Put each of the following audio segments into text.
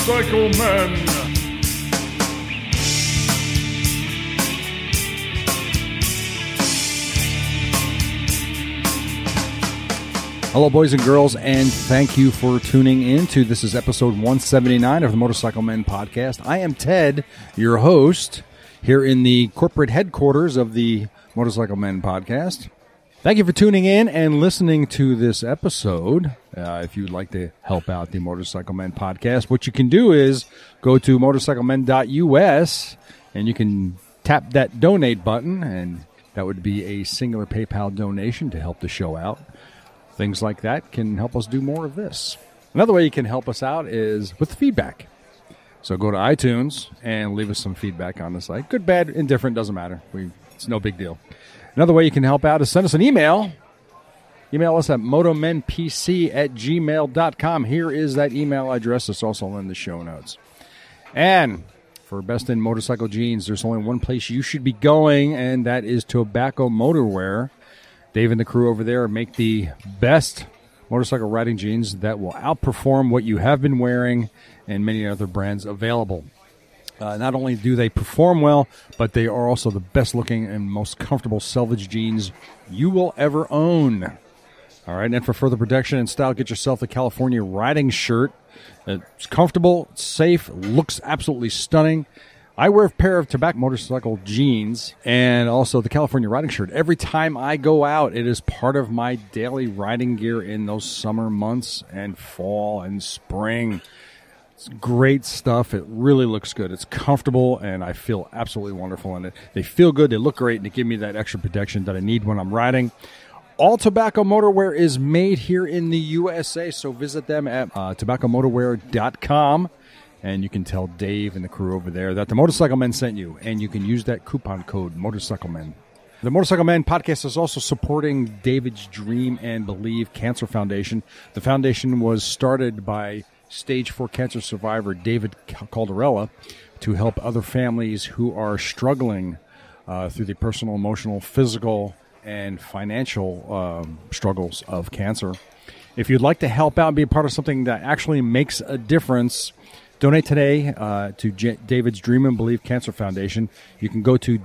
Motorcycle Men. Hello, boys and girls, and thank you for tuning in to this is episode 179 of the Motorcycle Men podcast. I am Ted, your host, here in the corporate headquarters of the Motorcycle Men podcast. Thank you for tuning in and listening to this episode. If you'd like to help out the Motorcycle Men podcast, what you can do is go to motorcyclemen.us and you can tap that donate button, and that would be a singular PayPal donation to help the show out. Things like that can help us do more of this. Another way you can help us out is with feedback. So go to iTunes and leave us some feedback on the site. Good, bad, indifferent, doesn't matter. It's no big deal. Another way you can help out is send us an email. Email us at motomenpc@gmail.com. Here is that email address. It's also in the show notes. And for Best in Motorcycle Jeans, there's only one place you should be going, and that is Tobacco Motorwear. Dave and the crew over there make the best motorcycle riding jeans that will outperform what you have been wearing and many other brands available. Not only do they perform well, but they are also the best looking and most comfortable selvage jeans you will ever own. All right, and for further protection and style, get yourself the California riding shirt. It's comfortable, it's safe, looks absolutely stunning. I wear a pair of Tobacco Motorcycle jeans and also the California riding shirt. Every time I go out, it is part of my daily riding gear in those summer months and fall and spring. It's great stuff. It really looks good. It's comfortable, and I feel absolutely wonderful in it. They feel good, they look great, and they give me that extra protection that I need when I'm riding. All Tobacco Motorwear is made here in the USA, so visit them at tobaccomotorwear.com. And you can tell Dave and the crew over there that the Motorcycle Men sent you, and you can use that coupon code Motorcycle Men. The Motorcycle Men podcast is also supporting David's Dream and Believe Cancer Foundation. The foundation was started by Stage 4 cancer survivor David Caldarella to help other families who are struggling through the personal, emotional, physical, and financial struggles of cancer. If you'd like to help out and be a part of something that actually makes a difference, donate today to David's Dream and Believe Cancer Foundation. You can go to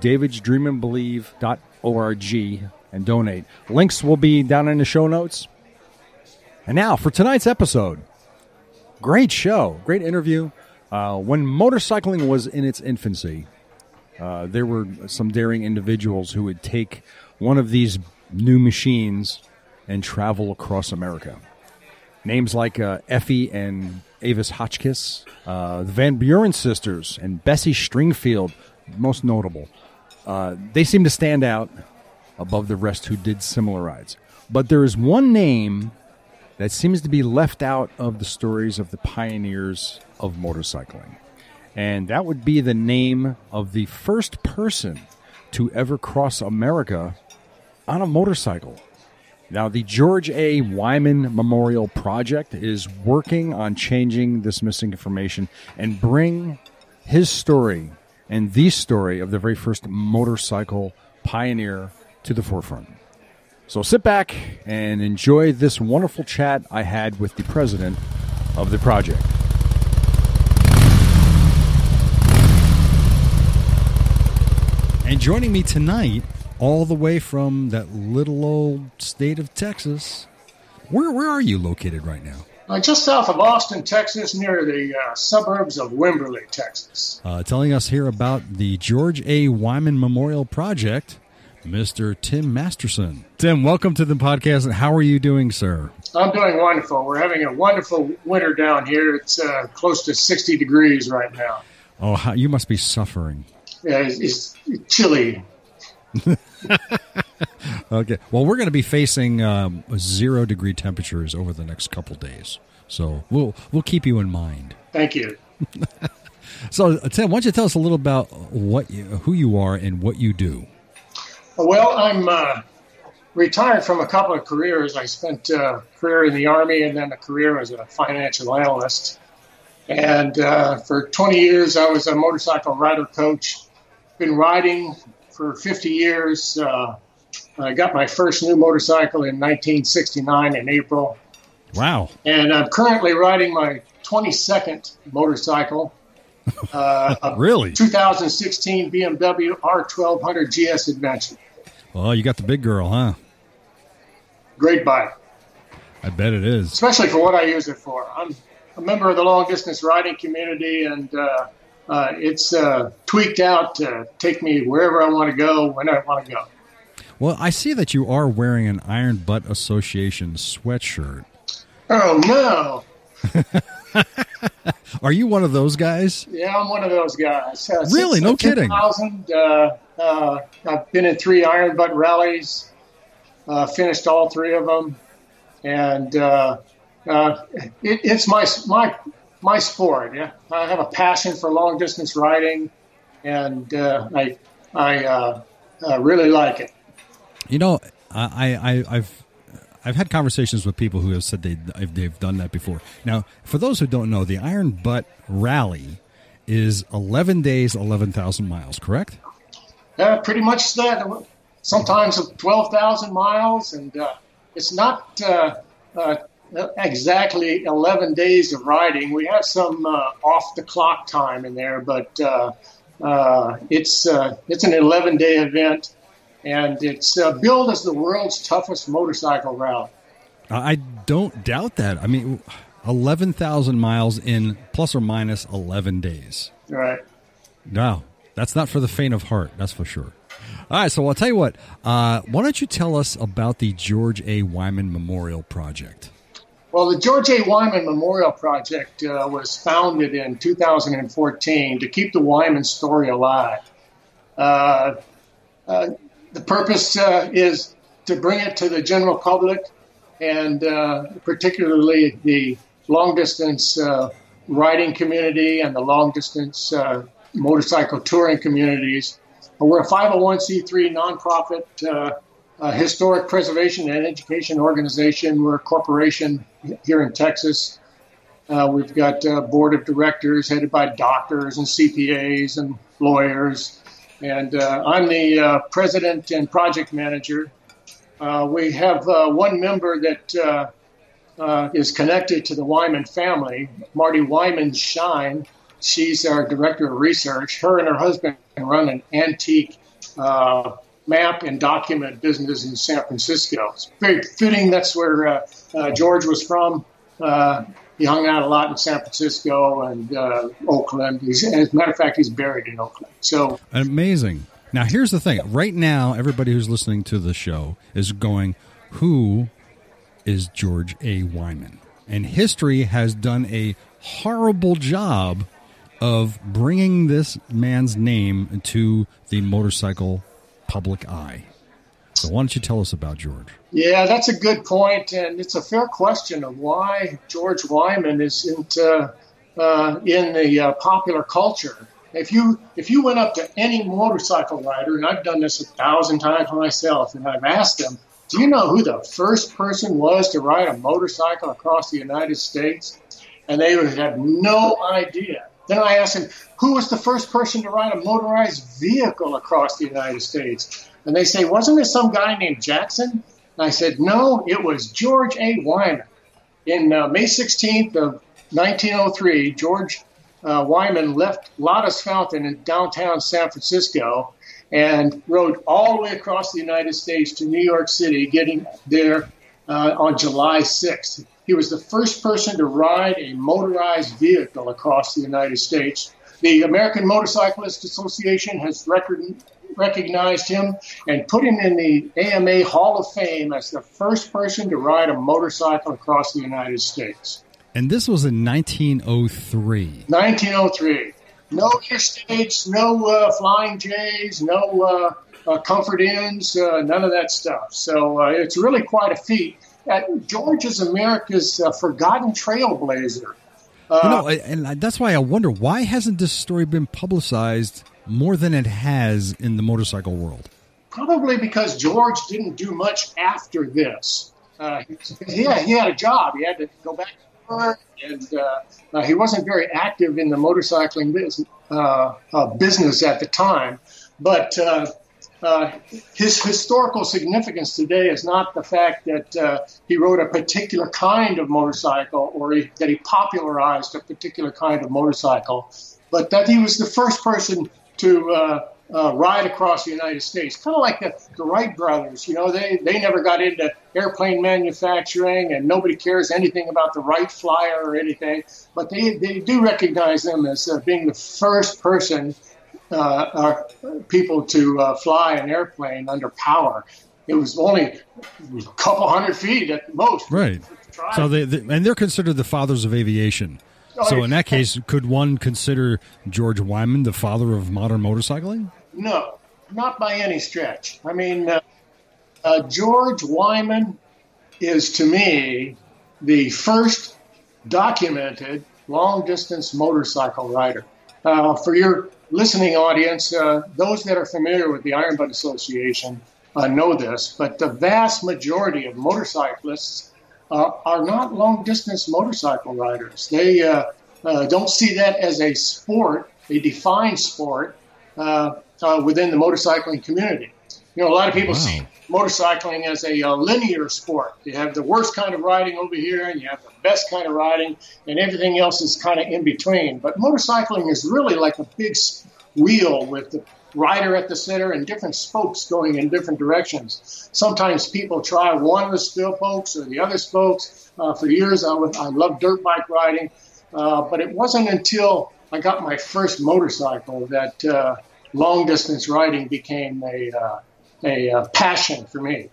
davidsdreamandbelieve.org and donate. Links will be down in the show notes. And now for tonight's episode. Great show, great interview. When motorcycling was in its infancy, there were some daring individuals who would take one of these new machines and travel across America. Names like Effie and Avis Hotchkiss, the Van Buren sisters, and Bessie Stringfield, most notable. They seem to stand out above the rest who did similar rides. But there is one name that seems to be left out of the stories of the pioneers of motorcycling. And that would be the name of the first person to ever cross America on a motorcycle. Now, the George A. Wyman Memorial Project is working on changing this missing information and bring his story and the story of the very first motorcycle pioneer to the forefront. So sit back and enjoy this wonderful chat I had with the president of the project. And joining me tonight, all the way from that little old state of Texas. Where are you located right now? Just south of Austin, Texas, near the suburbs of Wimberley, Texas. Telling us here about the George A. Wyman Memorial Project, Mr. Tim Masterson. Tim, welcome to the podcast. How are you doing, sir? I'm doing wonderful. We're having a wonderful winter down here. It's close to 60 degrees right now. Oh, you must be suffering. Yeah, it's chilly. Okay. Well, we're going to be facing 0-degree temperatures over the next couple days, so we'll keep you in mind. Thank you. So, Tim, why don't you tell us a little about who you are and what you do? Well, I'm retired from a couple of careers. I spent a career in the Army and then a career as a financial analyst. And for 20 years, I was a motorcycle rider coach. Been riding for 50 years. I got my first new motorcycle in 1969 in April. Wow. And I'm currently riding my 22nd motorcycle. Really? 2016 BMW R1200 GS Adventure. Well, you got the big girl, huh? Great bike. I bet it is. Especially for what I use it for. I'm a member of the long-distance riding community, and it's tweaked out to take me wherever I want to go, when I want to go. Well, I see that you are wearing an Iron Butt Association sweatshirt. Oh, no. Are you one of those guys? Yeah, I'm one of those guys. Really? No kidding. 2000, I've been in 3 Iron Butt rallies, finished all 3 of them, and it's my sport. Yeah, I have a passion for long distance riding, and I really like it. You know, I've had conversations with people who have said they've done that before. Now, for those who don't know, the Iron Butt Rally is 11 days, 11,000 miles, correct? Pretty much that. Sometimes 12,000 miles, and it's not exactly 11 days of riding. We have some off-the-clock time in there, but it's an 11-day event. And it's billed as the world's toughest motorcycle rally. I don't doubt that. I mean, 11,000 miles in plus or minus 11 days. Right. No, that's not for the faint of heart. That's for sure. All right, so I'll tell you what. Why don't you tell us about the George A. Wyman Memorial Project? Well, the George A. Wyman Memorial Project was founded in 2014 to keep the Wyman story alive. The purpose is to bring it to the general public, and particularly the long-distance riding community and the long-distance motorcycle touring communities. We're a 501c3 nonprofit historic preservation and education organization. We're a corporation here in Texas. We've got a board of directors headed by doctors and CPAs and lawyers. And I'm the president and project manager. We have one member that is connected to the Wyman family, Marty Wyman Shine. She's our director of research. Her and her husband run an antique map and document business in San Francisco. It's very fitting. That's where George was from. He hung out a lot in San Francisco and Oakland. As a matter of fact, he's buried in Oakland. So amazing. Now, here's the thing. Right now, everybody who's listening to the show is going, who is George A. Wyman? And history has done a horrible job of bringing this man's name to the motorcycle public eye. So why don't you tell us about George? Yeah, that's a good point, and it's a fair question of why George Wyman isn't in the popular culture. If you went up to any motorcycle rider, and I've done this 1,000 times myself, and I've asked them, do you know who the first person was to ride a motorcycle across the United States? And they would have no idea. Then I asked them, who was the first person to ride a motorized vehicle across the United States? And they say, wasn't there some guy named Jackson? And I said, no, it was George A. Wyman. In May 16th of 1903, George Wyman left Lotus Fountain in downtown San Francisco and rode all the way across the United States to New York City, getting there on July 6th. He was the first person to ride a motorized vehicle across the United States. The American Motorcyclist Association has recognized him and put him in the AMA Hall of Fame as the first person to ride a motorcycle across the United States. And this was in 1903. 1903. No Interstates, no Flying J's, no Comfort Inns, none of that stuff. So it's really quite a feat. George is America's forgotten trailblazer. And that's why I wonder, why hasn't this story been publicized more than it has in the motorcycle world? Probably because George didn't do much after this. He had a job. He had to go back to work, and he wasn't very active in the motorcycling business at the time. But his historical significance today is not the fact that he rode a particular kind of motorcycle or that he popularized a particular kind of motorcycle, but that he was the first person to ride across the United States. Kind of like the Wright brothers. You know, they never got into airplane manufacturing, and nobody cares anything about the Wright Flyer or anything, but they do recognize them as being the first person people to fly an airplane under power. It was only a couple hundred feet at most. Right. So they're considered the fathers of aviation. So in that case, could one consider George Wyman the father of modern motorcycling? No, not by any stretch. I mean, George Wyman is, to me, the first documented long-distance motorcycle rider. For your listening audience, those that are familiar with the Iron Butt Association know this, but the vast majority of motorcyclists are not long-distance motorcycle riders. They don't see that as a sport, a defined sport within the motorcycling community. You know, a lot of people see motorcycling as a linear sport. You have the worst kind of riding over here, and you have the best kind of riding, and everything else is kind of in between. But motorcycling is really like a big wheel with the rider at the center and different spokes going in different directions. Sometimes people try one of the spokes or the other spokes. For years, I loved dirt bike riding, but it wasn't until I got my first motorcycle that long-distance riding became a passion for me.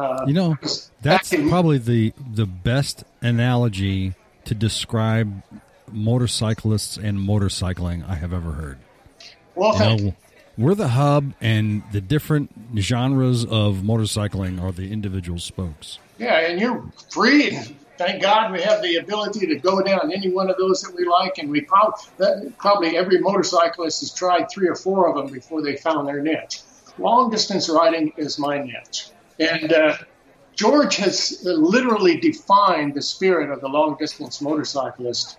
That's probably the best analogy to describe motorcyclists and motorcycling I have ever heard. Well, we're the hub, and the different genres of motorcycling are the individual spokes. Yeah, and you're free. Thank God we have the ability to go down any one of those that we like, and we probably every motorcyclist has tried 3 or 4 of them before they found their niche. Long-distance riding is my niche. And George has literally defined the spirit of the long-distance motorcyclist.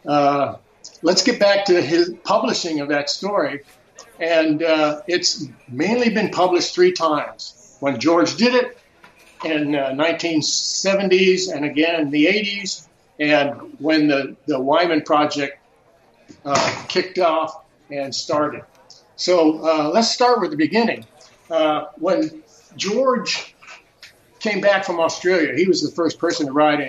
Let's get back to his publishing of that story. And it's mainly been published 3 times. When George did it in 1970s and again in the 80s, and when the Wyman Project kicked off and started. So let's start with the beginning. When George came back from Australia, he was the first person to ride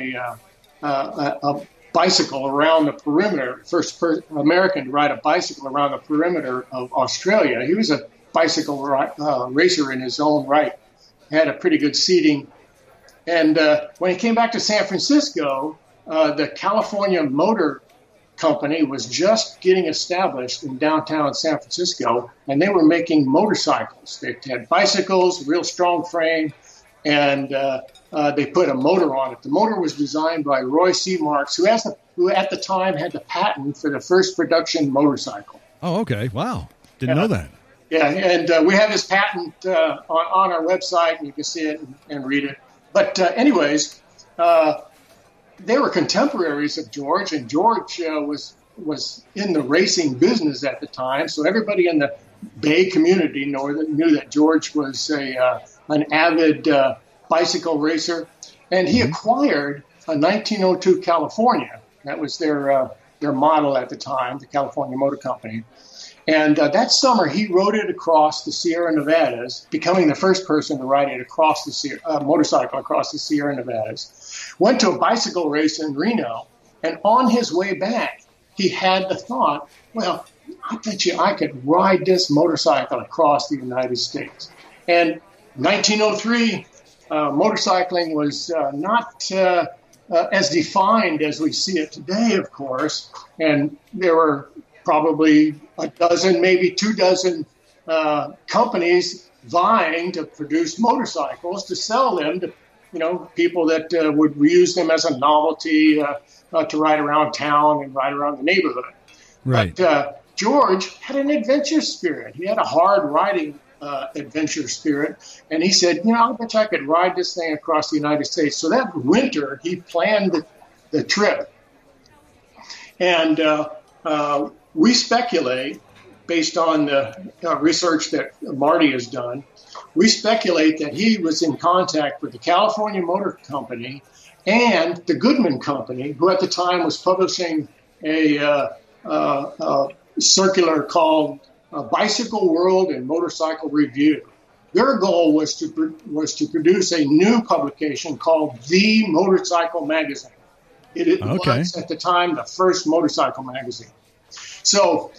a bicycle around the perimeter, first American to ride a bicycle around the perimeter of Australia. He was a bicycle racer in his own right, had a pretty good seating. And when he came back to San Francisco, the California Motor Company was just getting established in downtown San Francisco, and they were making motorcycles. They had bicycles, real strong frame, and they put a motor on it. The motor was designed by Roy C. Marks, who at the time had the patent for the first production motorcycle. Oh, okay. Wow. Didn't know that. Yeah, and we have his patent on our website, and you can see it and read it. But anyways, they were contemporaries of George, and George was in the racing business at the time, so everybody in the Bay community knew that George was an avid bicycle racer, and he acquired a 1902 California. That was their model at the time, the California Motor Company. And that summer, he rode it across the Sierra Nevadas, becoming the first person to ride it across the motorcycle across the Sierra Nevadas. Went to a bicycle race in Reno, and on his way back, he had the thought, well, I bet you I could ride this motorcycle across the United States. And 1903, motorcycling was not as defined as we see it today, of course, and there were probably a dozen, maybe 24 companies vying to produce motorcycles to sell them to, people that would use them as a novelty to ride around town and ride around the neighborhood. Right. But George had an adventure spirit. He had a hard riding adventure spirit, and he said, I bet you I could ride this thing across the United States. So that winter, he planned the trip, and we speculate based on the research that Marty has done, we speculate that he was in contact with the California Motor Company and the Goodman Company, who at the time was publishing a circular called Bicycle World and Motorcycle Review. Their goal was to produce a new publication called The Motorcycle Magazine. It was at the time the first motorcycle magazine. So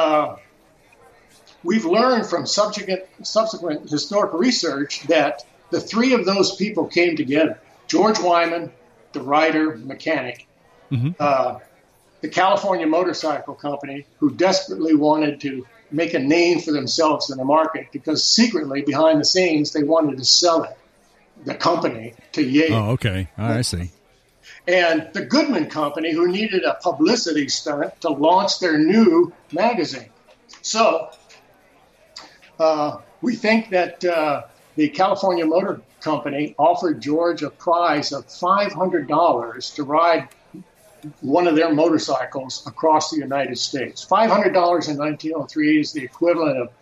we've learned from subsequent historical research that the three of those people came together. George Wyman, the writer, mechanic, the California Motorcycle Company, who desperately wanted to make a name for themselves in the market because secretly behind the scenes they wanted to sell it, the company, to Yale. Oh, okay. I see. And the Goodman Company, who needed a publicity stunt to launch their new magazine. So we think that the California Motor Company offered George a prize of $500 to ride one of their motorcycles across the United States. $500 in 1903 is the equivalent of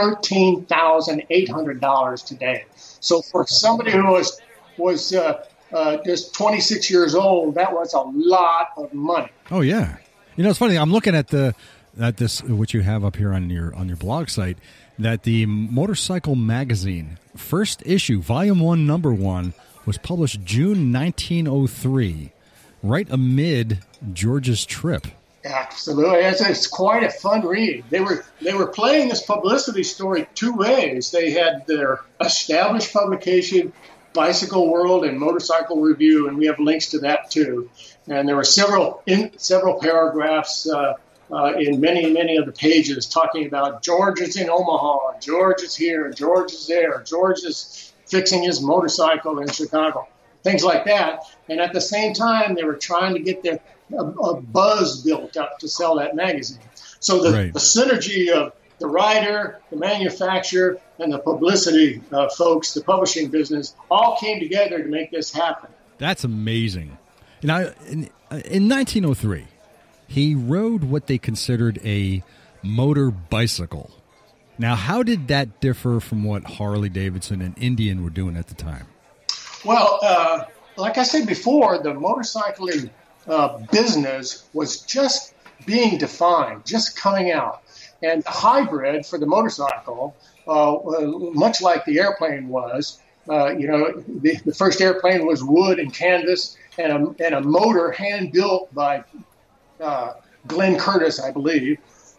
$13,800 today. So for somebody who was just 26 years old, that was a lot of money. Oh yeah, it's funny. I'm looking at this what you have up here on your blog site, that the Motorcycle Magazine first issue, volume 1, number 1, was published June 1903, right amid George's trip. Absolutely, it's quite a fun read. They were playing this publicity story two ways. They had their established publication, Bicycle World and Motorcycle Review, and we have links to that too. And there were several paragraphs in many of the pages talking about George is in Omaha, George is here, George is there, George is fixing his motorcycle in Chicago, things like that. And at the same time, they were trying to get a buzz built up to sell that magazine. So the synergy of the writer, the manufacturer, and the publicity folks, the publishing business, all came together to make this happen. That's amazing. Now, in 1903, he rode what they considered a motor bicycle. Now, how did that differ from what Harley Davidson and Indian were doing at the time? Well, like I said before, the motorcycling business was just being defined, just coming out. And the hybrid for the motorcycle, much like the airplane was, the first airplane was wood and canvas and a motor hand-built by Glenn Curtis, I believe.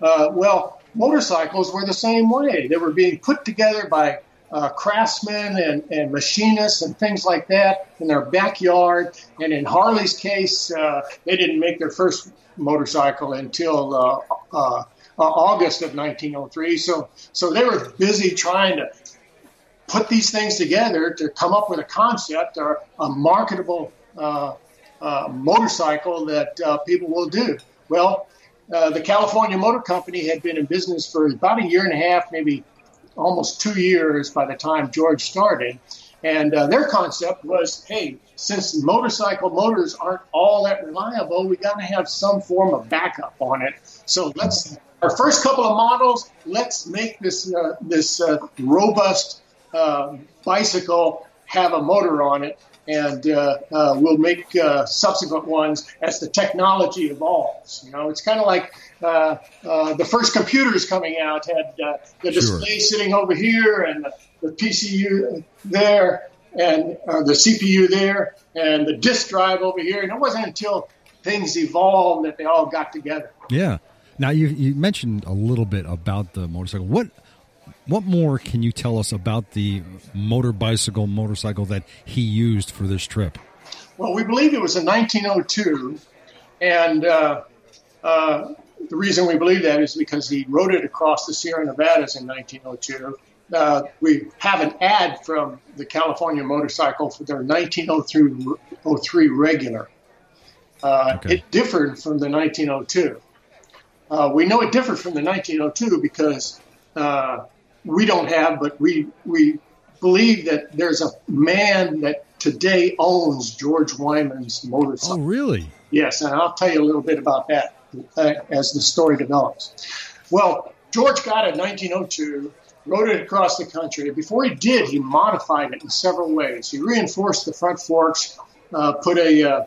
Motorcycles were the same way. They were being put together by craftsmen and machinists and things like that in their backyard. And in Harley's case, they didn't make their first motorcycle until August of 1903. So they were busy trying to put these things together to come up with a concept or a marketable motorcycle that people will do. Well, the California Motor Company had been in business for about a year and a half, maybe almost 2 years by the time George started. And their concept was, hey, since motorcycle motors aren't all that reliable, we got to have some form of backup on it. So our first couple of models, let's make this robust bicycle have a motor on it, and we'll make subsequent ones as the technology evolves. It's kind of like the first computers coming out had the display sitting over here and the PCU there and the CPU there and the disk drive over here. And it wasn't until things evolved that they all got together. Yeah. Now, you mentioned a little bit about the motorcycle. What more can you tell us about the motorcycle that he used for this trip? Well, we believe it was in 1902, and the reason we believe that is because he rode it across the Sierra Nevadas in 1902. We have an ad from the California Motorcycle for their 1903 regular. It differed from the 1902. We know it differed from the 1902 because we don't have, but we believe that there's a man that today owns George Wyman's motorcycle. Oh, really? Yes, and I'll tell you a little bit about that as the story develops. Well, George got it in 1902, rode it across the country. Before he did, he modified it in several ways. He reinforced the front forks, put a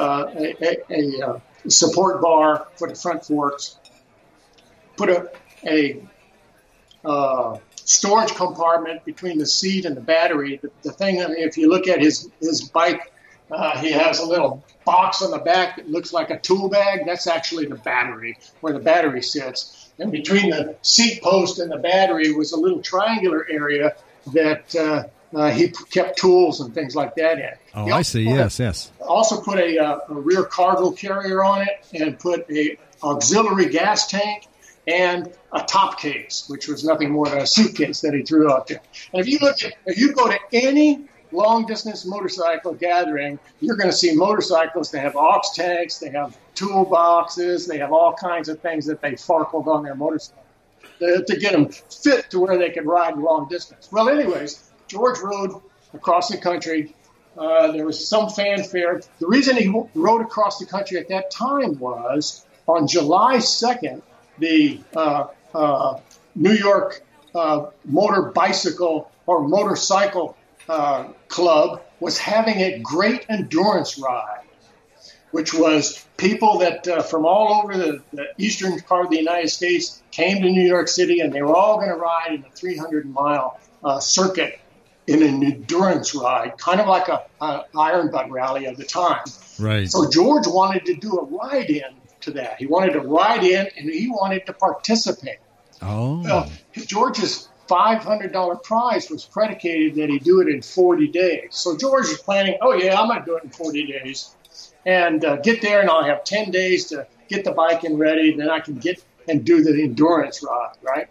support bar for the front forks, put a storage compartment between the seat and the battery. The thing, if you look at his bike, he has a little box on the back that looks like a tool bag. That's actually the battery, where the battery sits. And between the seat post and the battery was a little triangular area that he kept tools and things like that in. Oh, I see. Yes. Also put a rear cargo carrier on it and put a auxiliary gas tank and a top case, which was nothing more than a suitcase that he threw out there. And if you go to any long-distance motorcycle gathering, you're going to see motorcycles that have aux tanks, they have toolboxes, they have all kinds of things that they farkled on their motorcycle to get them fit to where they could ride long distance. Well, anyways, George rode across the country. There was some fanfare. The reason he rode across the country at that time was on July 2nd, the New York motorcycle club was having a great endurance ride, which was people that from all over the eastern part of the United States came to New York City, and they were all going to ride in a 300-mile circuit in an endurance ride, kind of like a Iron Butt rally of the time. Right. So George wanted to do a ride-in to that. He wanted to ride in, and he wanted to participate. Oh. Well, George's $500 prize was predicated that he do it in 40 days. So George is planning, I'm going to do it in 40 days and get there, and I'll have 10 days to get the bike and ready. Then I can get and do the endurance ride, right?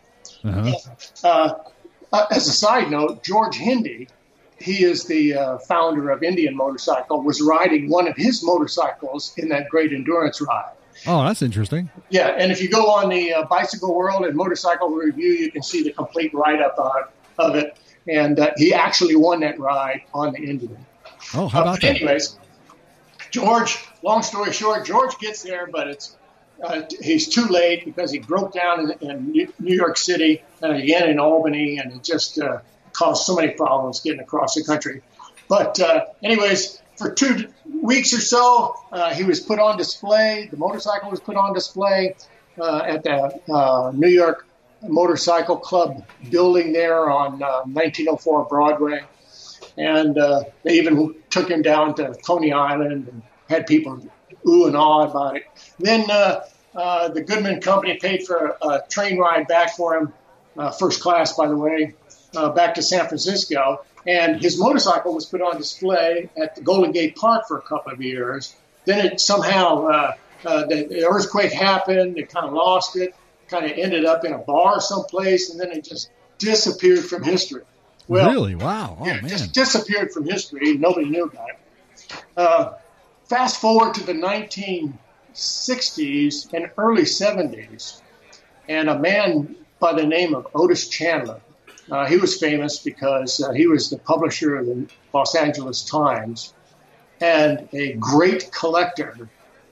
Uh-huh. As a side note, George Hindi, he is the founder of Indian Motorcycle, was riding one of his motorcycles in that great endurance ride. Oh, that's interesting. Yeah, and if you go on the Bicycle World and Motorcycle Review, you can see the complete write-up of it. And he actually won that ride on the Indian. Oh, how about that? Anyways, George, long story short, George gets there, but he's too late because he broke down in New York City and again in Albany, and it just caused so many problems getting across the country. But anyways, for 2 weeks or so, he was put on display. The motorcycle was put on display at the New York Motorcycle Club building there on 1904 Broadway. And they even took him down to Coney Island and had people ooh and ah about it. Then the Goodman Company paid for a train ride back for him, first class, by the way, back to San Francisco. And his motorcycle was put on display at the Golden Gate Park for a couple of years. Then it somehow, the earthquake happened. They kind of lost it, kind of ended up in a bar someplace, and then it just disappeared from history. Well, really? Wow. Oh, man. Just disappeared from history. Nobody knew about it. Fast forward to the 1960s and early 70s, and a man by the name of Otis Chandler. He was famous because he was the publisher of the Los Angeles Times and a great collector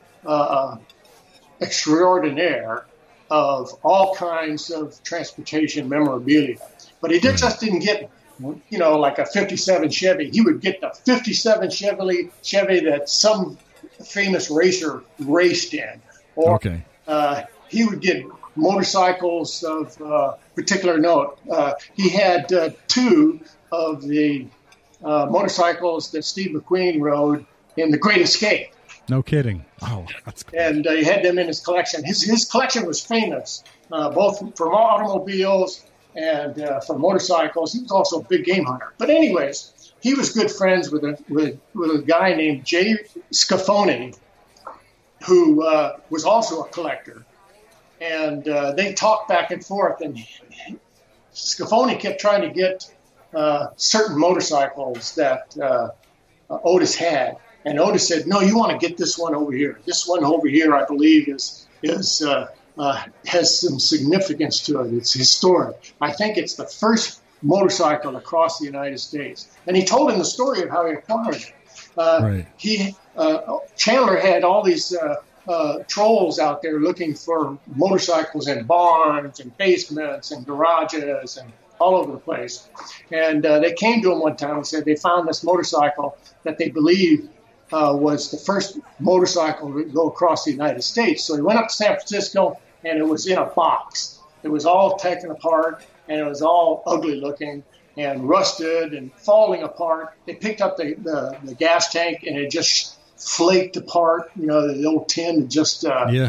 extraordinaire of all kinds of transportation memorabilia. But he just didn't get, like a 57 Chevy. He would get the 57 Chevy that some famous racer raced in. Or he would get motorcycles of particular note. He had 2 of the motorcycles that Steve McQueen rode in The Great Escape. No kidding. Oh, that's cool. And he had them in his collection. His collection was famous, both from automobiles and from motorcycles. He was also a big game hunter. But anyways, he was good friends with a guy named Jay Scafoni, who was also a collector. And they talked back and forth, and Scafoni kept trying to get certain motorcycles that Otis had. And Otis said, no, you want to get this one over here. This one over here, I believe, has some significance to it. It's historic. I think it's the first motorcycle across the United States. And he told him the story of how he acquired it. Right. Chandler had all these trolls out there looking for motorcycles in barns and basements and garages and all over the place. And they came to him one time and said they found this motorcycle that they believe was the first motorcycle to go across the United States. So he went up to San Francisco, and it was in a box. It was all taken apart, and it was all ugly looking and rusted and falling apart. They picked up the gas tank, and it just flaked apart. The old tin just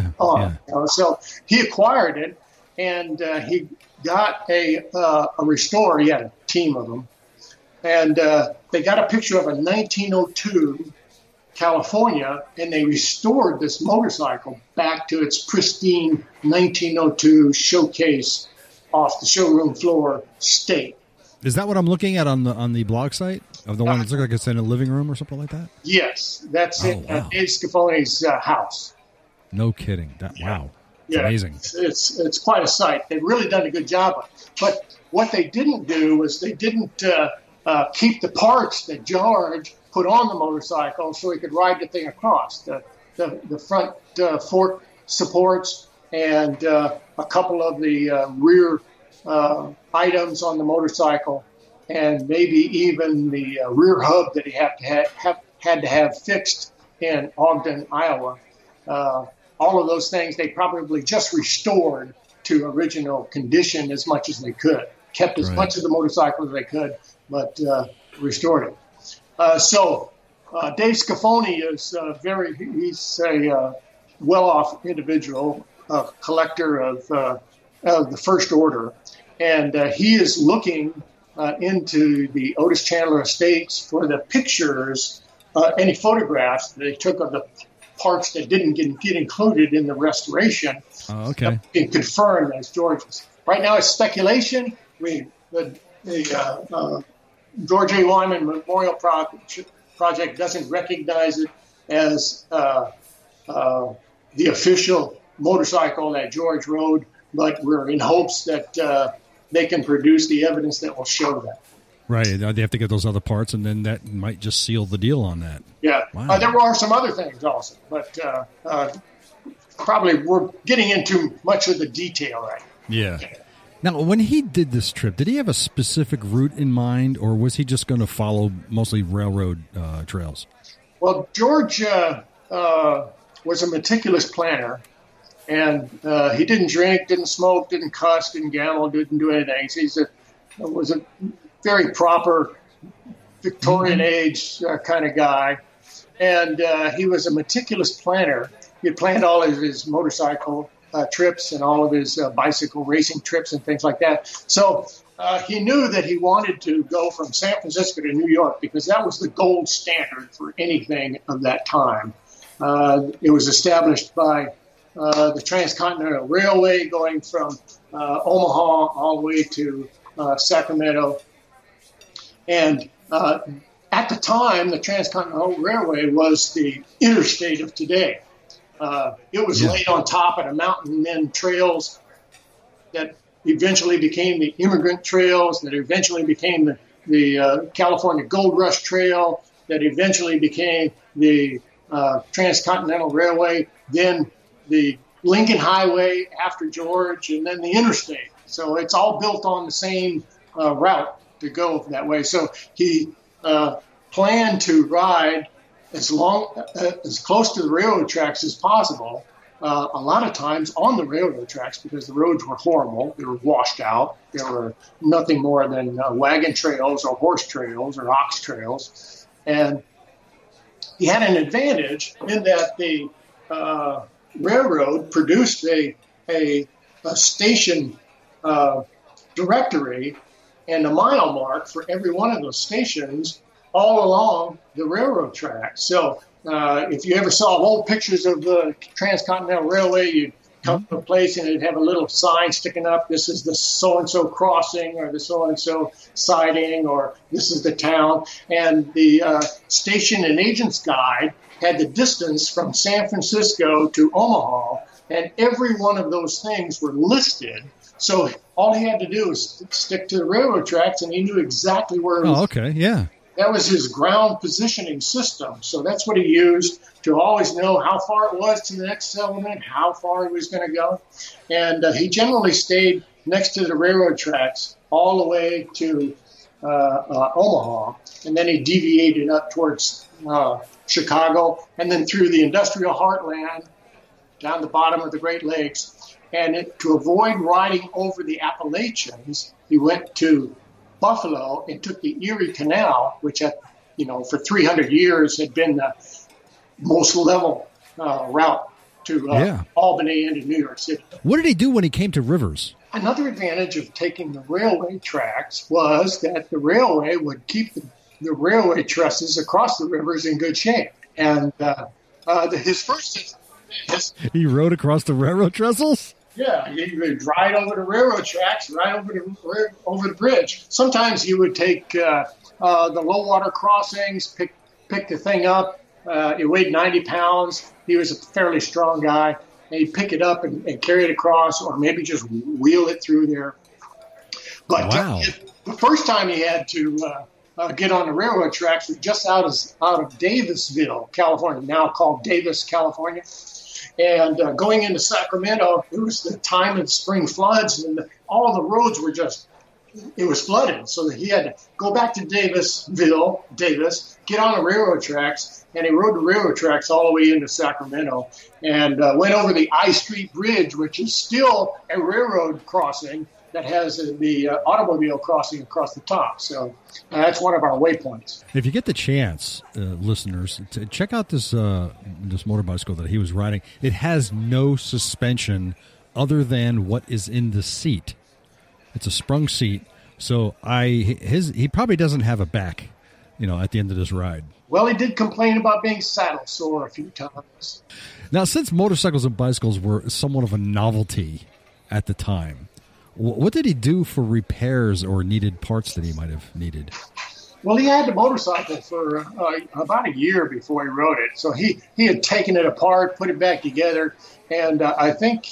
So he acquired it, and he got a restorer. He had a team of them, and they got a picture of a 1902 California, and they restored this motorcycle back to its pristine 1902 showcase off the showroom floor state. Is that what I'm looking at on the blog site of the one that looks like it's in a living room or something like that? Yes, that's it. Wow. Dave Scafoni's house. No kidding. Wow. It's amazing. It's quite a sight. They've really done a good job. But what they didn't do was they didn't keep the parts that George put on the motorcycle so he could ride the thing across. The front fork supports and a couple of the rear items on the motorcycle, and maybe even the rear hub that he had to have fixed in Ogden, Iowa. All of those things they probably just restored to original condition as much as they could. Kept as much of the motorcycle as they could, but restored it. So Dave Scafoni is he's a well-off individual, a collector of the first order. And he is looking into the Otis Chandler estates for the pictures, any photographs that they took of the parts that didn't get included in the restoration. Oh, okay. And confirmed as George's. Right now, it's speculation. The George A. Wyman Memorial Project doesn't recognize it as the official motorcycle that George rode, but we're in hopes that they can produce the evidence that will show that. Right. They have to get those other parts, and then that might just seal the deal on that. Yeah. Wow. There are some other things also, but probably we're getting into much of the detail right now. Yeah. Now, when he did this trip, did he have a specific route in mind, or was he just going to follow mostly railroad trails? Well, George was a meticulous planner, and he didn't drink, didn't smoke, didn't cuss, didn't gamble, didn't do anything. He was a very proper Victorian age kind of guy, and he was a meticulous planner. He had planned all of his motorcycle trips and all of his bicycle racing trips and things like that. So he knew that he wanted to go from San Francisco to New York because that was the gold standard for anything of that time. It was established by the Transcontinental Railway going from Omaha all the way to Sacramento. And at the time, the Transcontinental Railway was the interstate of today. It was laid on top of the mountain men trails that eventually became the immigrant trails, that eventually became the California Gold Rush Trail, that eventually became the Transcontinental Railway, then the Lincoln Highway after George, and then the interstate. So it's all built on the same route to go that way. So he planned to ride as close to the railroad tracks as possible, a lot of times on the railroad tracks because the roads were horrible. They were washed out. There were nothing more than wagon trails or horse trails or ox trails. And he had an advantage in that the railroad produced a station directory and a mile mark for every one of those stations all along the railroad track. So if you ever saw old pictures of the Transcontinental Railway, you'd come to a place and it'd have a little sign sticking up. This is the so-and-so crossing or the so-and-so siding or this is the town. And the station and agent's guide had the distance from San Francisco to Omaha, and every one of those things were listed. So all he had to do was stick to the railroad tracks, and he knew exactly where it was. Oh, okay, yeah. That was his ground positioning system. So that's what he used to always know how far it was to the next settlement, how far he was going to go. And he generally stayed next to the railroad tracks all the way to Omaha. And then he deviated up towards Chicago and then through the industrial heartland down the bottom of the Great Lakes. And to avoid riding over the Appalachians, he went to Buffalo and took the Erie Canal, which for 300 years had been the most level route to Albany and to New York City. What did he do when he came to rivers? Another advantage of taking the railway tracks was that the railway would keep the railway trusses across the rivers in good shape. And his first... He rode across the railroad trestles? Yeah, he would ride over the railroad tracks, ride over the bridge. Sometimes he would take the low water crossings, pick the thing up. It weighed 90 pounds. He was a fairly strong guy. And he'd pick it up and carry it across, or maybe just wheel it through there. But the first time he had to get on the railroad tracks was just out of Davisville, California, now called Davis, California. And going into Sacramento, it was the time of spring floods, and all the roads were it was flooded. So he had to go back to Davis, get on the railroad tracks, and he rode the railroad tracks all the way into Sacramento and went over the I Street Bridge, which is still a railroad crossing that has the automobile crossing across the top. So that's one of our waypoints. If you get the chance, listeners, to check out this motor bicycle that he was riding. It has no suspension other than what is in the seat. It's a sprung seat, so he probably doesn't have a back, at the end of this ride. Well, he did complain about being saddle sore a few times. Now, since motorcycles and bicycles were somewhat of a novelty at the time, what did he do for repairs or needed parts that he might have needed? Well, he had the motorcycle for about a year before he rode it. So he had taken it apart, put it back together, and I think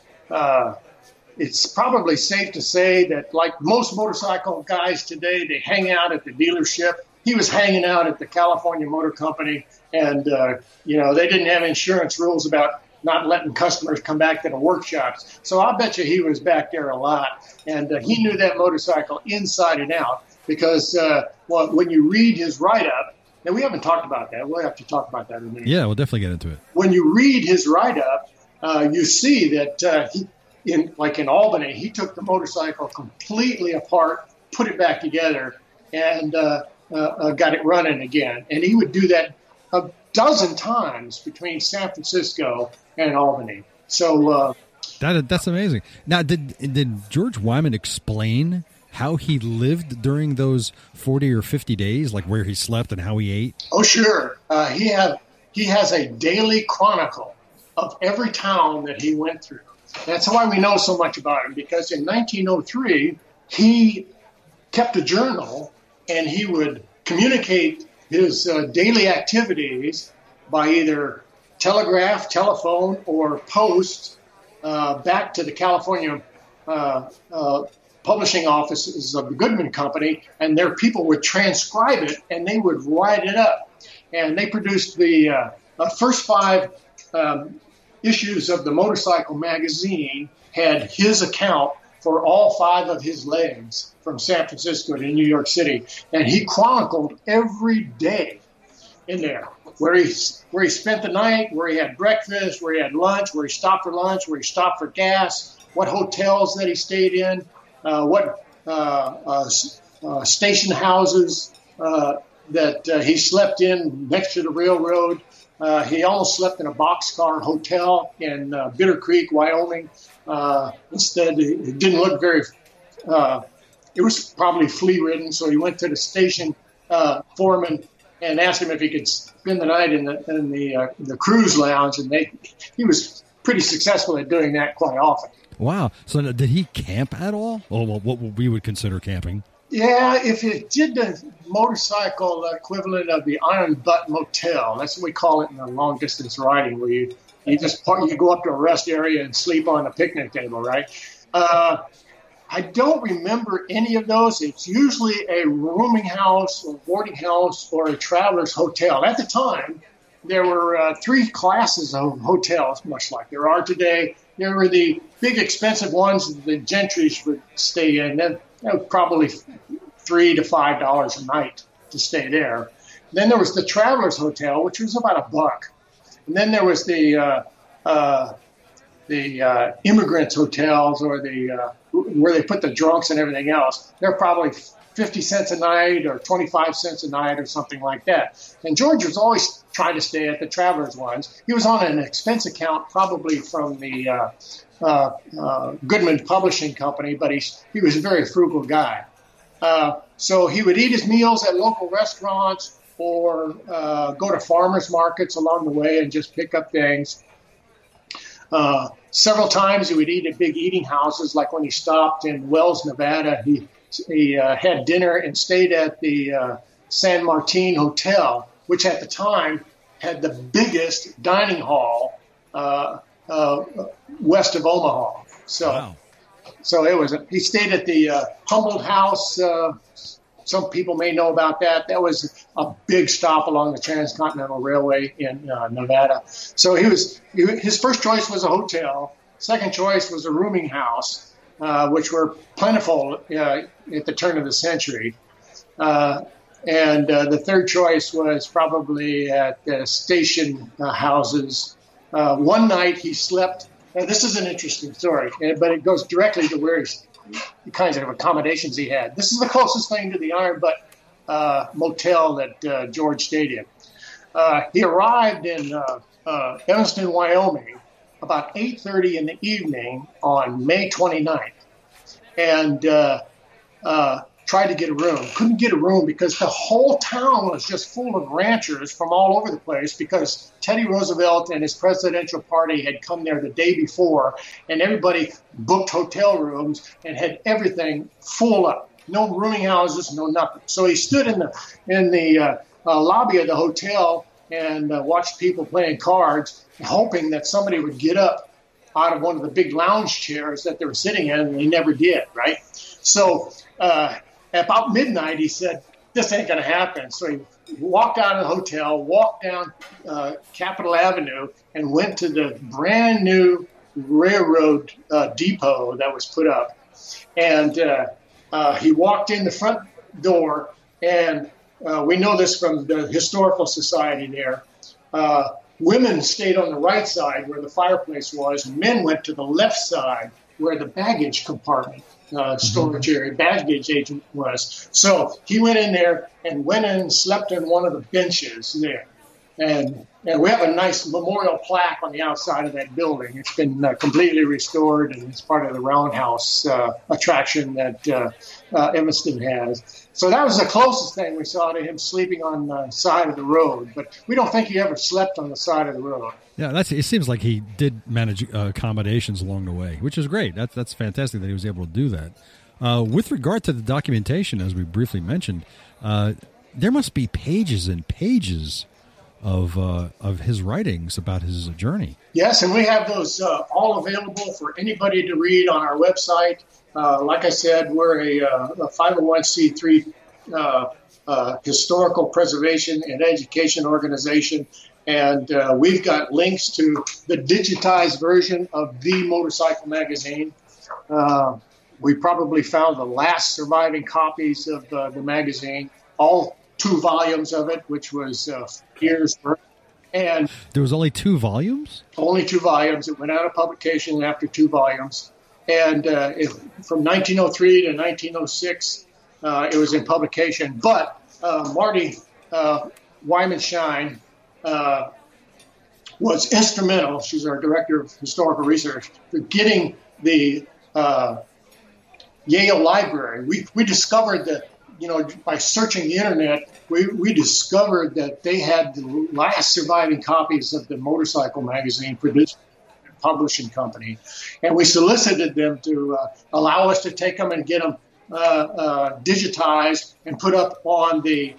it's probably safe to say that, like most motorcycle guys today, they hang out at the dealership. He was hanging out at the California Motor Company, and they didn't have insurance rules about not letting customers come back to the workshops. So I bet you he was back there a lot. And he knew that motorcycle inside and out because when you read his write-up, and we haven't talked about that. We'll have to talk about that in a minute. Yeah, we'll definitely get into it. When you read his write-up, you see that in Albany, he took the motorcycle completely apart, put it back together, and got it running again. And he would do that a dozen times between San Francisco and Albany. So that's amazing. Now, did George Wyman explain how he lived during those 40 or 50 days, like where he slept and how he ate? Oh, sure. He has a daily chronicle of every town that he went through. That's why we know so much about him, because in 1903, he kept a journal and he would communicate his daily activities by either telegraph, telephone, or post back to the California publishing offices of the Goodman Company, and their people would transcribe it and they would write it up. And they produced the first 5 issues of the Motorcycle magazine had his account for all 5 of his legs from San Francisco to New York City. And he chronicled every day in there, where he spent the night, where he had breakfast, where he had lunch, where he stopped for lunch, where he stopped for gas, what hotels that he stayed in, what station houses that he slept in next to the railroad. He almost slept in a boxcar hotel in Bitter Creek, Wyoming. Instead, it didn't look very it was probably flea-ridden, so he went to the station foreman and asked him if he could spend the night in the cruise lounge, and he was pretty successful at doing that quite often. Wow. So did he camp at all? Well, what we would consider camping? Yeah, if it did the motorcycle equivalent of the Iron Butt Motel, that's what we call it in the long-distance riding, where you go up to a rest area and sleep on a picnic table, right? I don't remember any of those. It's usually a rooming house or boarding house or a traveler's hotel. At the time, there were three classes of hotels, much like there are today. There were the big expensive ones that the gentry would stay in. That was probably $3 to $5 a night to stay there. Then there was the traveler's hotel, which was about $1. And then there was the immigrants hotels, or where they put the drunks and everything else. They're probably 50 cents a night or 25 cents a night or something like that. And George was always trying to stay at the travelers ones. He was on an expense account, probably from the Goodman Publishing Company, but he was a very frugal guy. So he would eat his meals at local restaurants or go to farmers markets along the way and just pick up things. Several times he would eat at big eating houses, like when he stopped in Wells, Nevada. He had dinner and stayed at the San Martin Hotel, which at the time had the biggest dining hall west of Omaha. So, wow. So it was. He stayed at the Humboldt House. Some people may know about that. That was a big stop along the Transcontinental Railway in Nevada. So his first choice was a hotel. Second choice was a rooming house, which were plentiful at the turn of the century. And the third choice was probably at station houses. One night he slept. This is an interesting story, but it goes directly to where the kinds of accommodations he had. This is the closest thing to the Iron Butt motel that George stayed in. He arrived in Evanston, Wyoming, about 8:30 in the evening on May 29th, and tried to get a room. Couldn't get a room because the whole town was just full of ranchers from all over the place, because Teddy Roosevelt and his presidential party had come there the day before, and everybody booked hotel rooms and had everything full up. No rooming houses, no nothing. So he stood in the lobby of the hotel and watched people playing cards, hoping that somebody would get up out of one of the big lounge chairs that they were sitting in, and they never did, right? So at about midnight, he said, this ain't going to happen. So he walked out of the hotel, walked down Capitol Avenue, and went to the brand new railroad depot that was put up. And he walked in the front door, and we know this from the Historical Society there. Women stayed on the right side where the fireplace was, and men went to the left side where the baggage compartment storage area, baggage agent was. So he went in there and went in and slept in one of the benches there. And we have a nice memorial plaque on the outside of that building. It's been completely restored, and it's part of the Roundhouse attraction that Evanston has. So that was the closest thing we saw to him sleeping on the side of the road. But we don't think he ever slept on the side of the road. Yeah, it seems like he did manage accommodations along the way, which is great. That's fantastic that he was able to do that. With regard to the documentation, as we briefly mentioned, there must be pages and pages of his writings about his journey. Yes, and we have those all available for anybody to read on our website. Like I said, we're a 501c3 historical preservation and education organization, and we've got links to the digitized version of the Motorcycle magazine. We probably found the last surviving copies of the magazine, all 2 volumes of it, which was years. And there was only 2 volumes? Only 2 volumes. It went out of publication after 2 volumes. And from 1903 to 1906, it was in publication. But Marty Wyman-Shine was instrumental. She's our director of historical research, for getting the Yale Library. We discovered that, by searching the internet, we discovered that they had the last surviving copies of the Motorcycle magazine produced by a publishing company. And we solicited them to allow us to take them and get them digitized and put up on the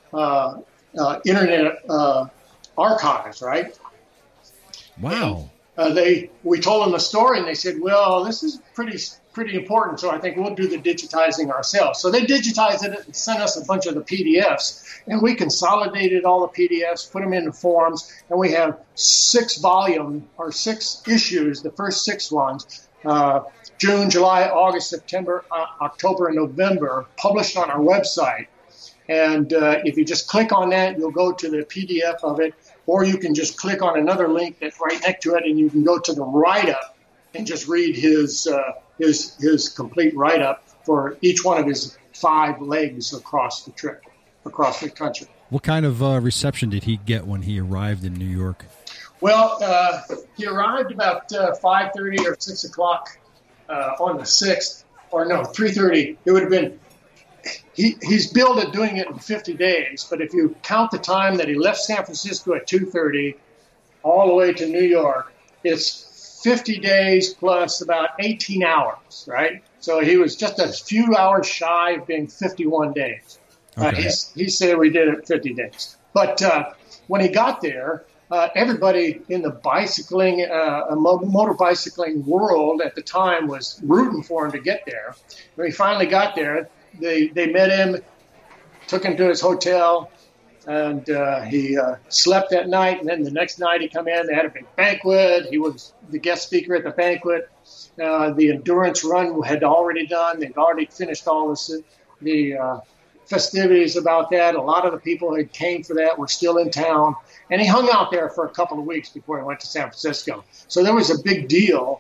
internet archives, right? Wow. we told them the story, and they said, well, this is pretty important, so I think we'll do the digitizing ourselves. So they digitized it and sent us a bunch of the PDFs, and we consolidated all the PDFs, put them into forms, and we have 6 issues, the first 6 ones, June, July, August, September, October, and November, published on our website. And if you just click on that, you'll go to the PDF of it, or you can just click on another link that's right next to it, and you can go to the write-up and just read his complete write-up for each one of his 5 legs across the trip, across the country. What kind of reception did he get when he arrived in New York? Well, he arrived about 5:30 or 6 o'clock on the 6th, or no, 3:30. It would have been. He's billed at doing it in 50 days, but if you count the time that he left San Francisco at 2:30 all the way to New York, it's 50 days plus about 18 hours, right? So he was just a few hours shy of being 51 days. Okay. He said we did it 50 days. But when he got there, everybody in the motor bicycling world at the time was rooting for him to get there. When he finally got there, they met him, took him to his hotel, and he slept that night. And then the next night he come in, they had a big banquet. He was the guest speaker at the banquet. The endurance run had already done. They'd already finished all the festivities about that. A lot of the people who came for that were still in town. And he hung out there for a couple of weeks before he went to San Francisco. So there was a big deal.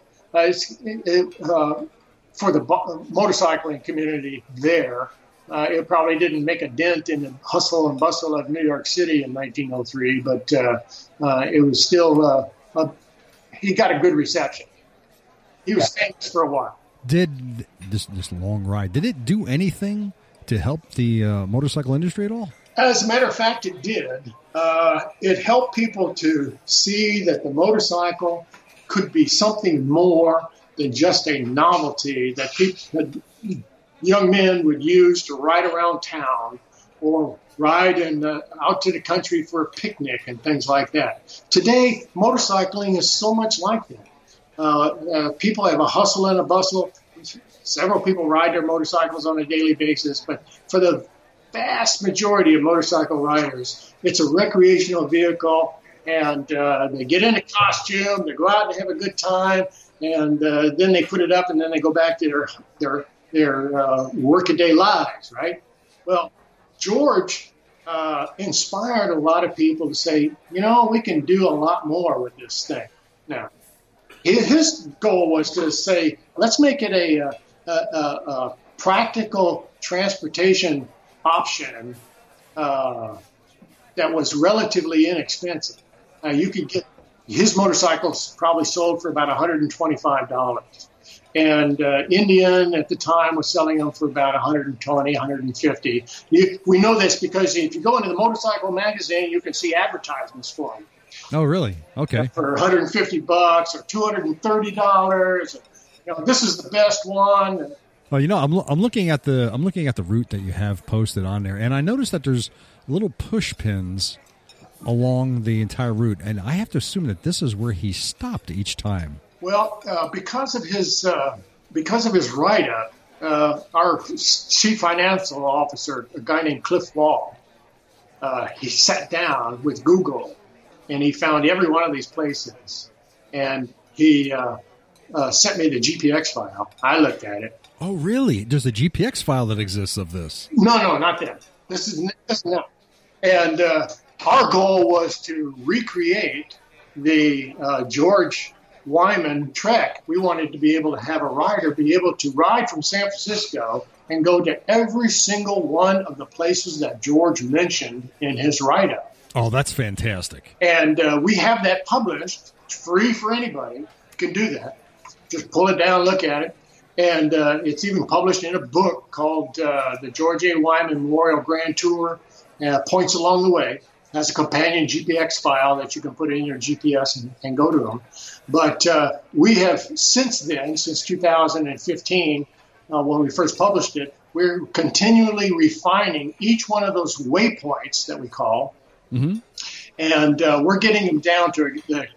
For the motorcycling community there, it probably didn't make a dent in the hustle and bustle of New York City in 1903, but it was still, he got a good reception. He was famous for a while. Did this long ride, did it do anything to help the motorcycle industry at all? As a matter of fact, it did. It helped people to see that the motorcycle could be something more than just a novelty that young men would use to ride around town or ride out to the country for a picnic and things like that. Today, motorcycling is so much like that. People have a hustle and a bustle. Several people ride their motorcycles on a daily basis, but for the vast majority of motorcycle riders, it's a recreational vehicle, and they get in a costume, they go out and have a good time, and then they put it up, and then they go back to their workaday lives, right? Well, George inspired a lot of people to say, we can do a lot more with this thing. Now, his goal was to say, let's make it a practical transportation option that was relatively inexpensive. You could get his motorcycles probably sold for about $125. And Indian at the time was selling them for about $120, $150. We know this because if you go into the motorcycle magazine, you can see advertisements for them. Oh, really? Okay. For $150 or $230. This is the best one. Well, I'm looking at the route that you have posted on there, and I noticed that there's little push pins along the entire route, and I have to assume that this is where he stopped each time. Well, because of his write-up, our chief financial officer, a guy named Cliff Wall, he sat down with Google, and he found every one of these places, and he sent me the GPX file. I looked at it. Oh, really? There's a GPX file that exists of this? No, not that. This is not. And our goal was to recreate the George Wyman trek. We wanted to be able to have a rider be able to ride from San Francisco and go to every single one of the places that George mentioned in his write-up. Oh, that's fantastic. And we have that published. It's free for anybody. You can do that. Just pull it down, look at it. And it's even published in a book called the George A. Wyman Memorial Grand Tour, Points Along the Way. It has a companion GPX file that you can put in your GPS and go to them. But we have since 2015, when we first published it, we're continually refining each one of those waypoints that we call. Mm-hmm. And we're getting them down to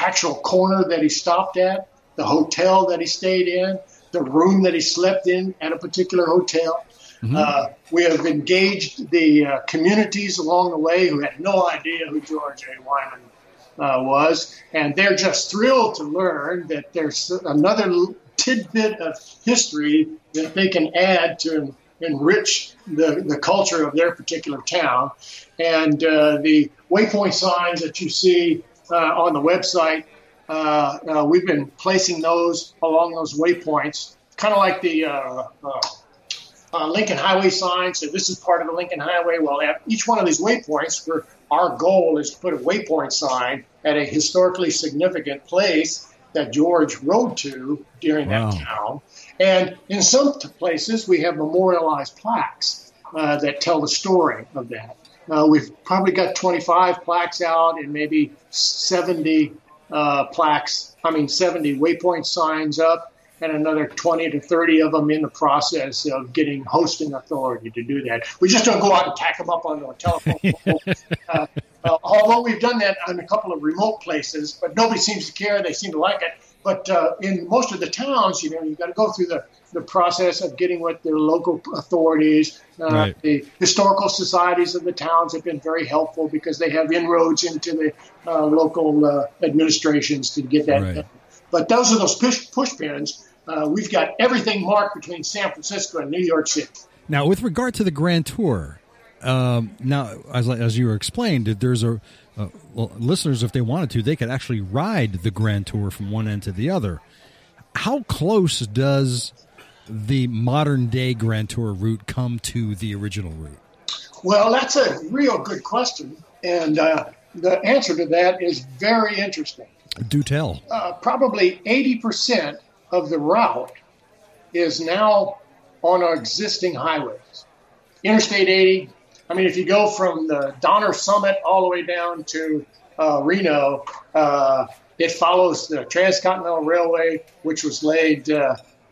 actual corner that he stopped at, the hotel that he stayed in, the room that he slept in at a particular hotel. We have engaged the communities along the way who had no idea who George A. Wyman was, and they're just thrilled to learn that there's another tidbit of history that they can add to enrich the culture of their particular town. And the waypoint signs that you see on the website, we've been placing those along those waypoints, kind of like the Lincoln Highway sign. So this is part of the Lincoln Highway. Well, at each one of these waypoints, our goal is to put a waypoint sign at a historically significant place that George rode to during that town. And in some places, we have memorialized plaques that tell the story of that. We've probably got 25 plaques out and maybe 70 waypoint signs up, and another 20 to 30 of them in the process of getting hosting authority to do that. We just don't go out and tack them up onto a telephone pole. Although we've done that in a couple of remote places, but nobody seems to care. They seem to like it. But in most of the towns, you've got to go through the process of getting with the local authorities. The historical societies of the towns have been very helpful because they have inroads into the local administrations to get that done. But those are those push pins. We've got everything marked between San Francisco and New York City. Now, with regard to the Grand Tour, now, as you were explained, there's listeners, if they wanted to, they could actually ride the Grand Tour from one end to the other. How close does the modern-day Grand Tour route come to the original route? Well, that's a real good question, and the answer to that is very interesting. Do tell. Probably 80% of the route is now on our existing highways. Interstate 80, if you go from the Donner Summit all the way down to Reno, it follows the Transcontinental Railway, which was laid in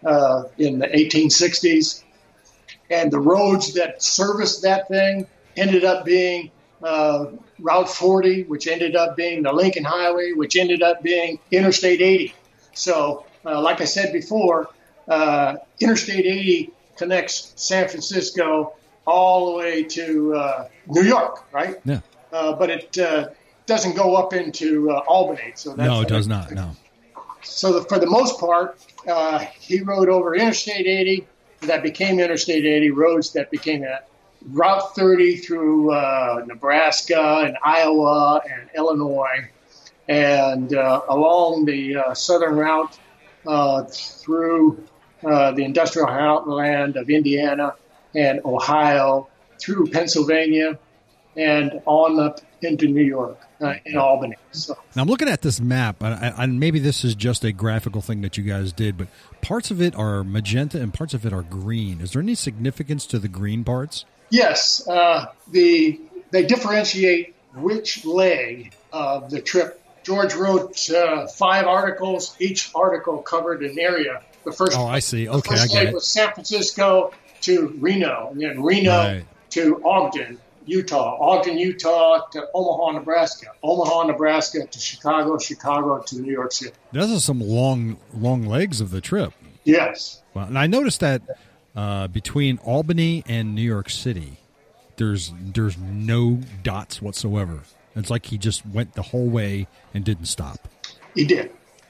the 1860s. And the roads that serviced that thing ended up being Route 40, which ended up being the Lincoln Highway, which ended up being Interstate 80. So, like I said before, Interstate 80 connects San Francisco all the way to New York, right? Yeah. But it doesn't go up into Albany. So that's no, it does not. No. So for the most part, he rode over Interstate 80. That became Interstate 80, roads that became Route 30 through Nebraska and Iowa and Illinois, and along the southern route through the industrial heartland of Indiana and Ohio, through Pennsylvania, and on up into New York in Albany. So. Now I'm looking at this map, and maybe this is just a graphical thing that you guys did, but parts of it are magenta and parts of it are green. Is there any significance to the green parts? Yes. They differentiate which leg of the trip. George wrote 5 articles. Each article covered an area. The first, I see. Okay, the first leg was San Francisco to Reno, and then Reno to Ogden, Utah, Ogden, Utah to Omaha, Nebraska, Omaha, Nebraska to Chicago, Chicago to New York City. Those are some long legs of the trip. Yes. Well, and I noticed that between Albany and New York City, there's no dots whatsoever. It's like he just went the whole way and didn't stop. He did.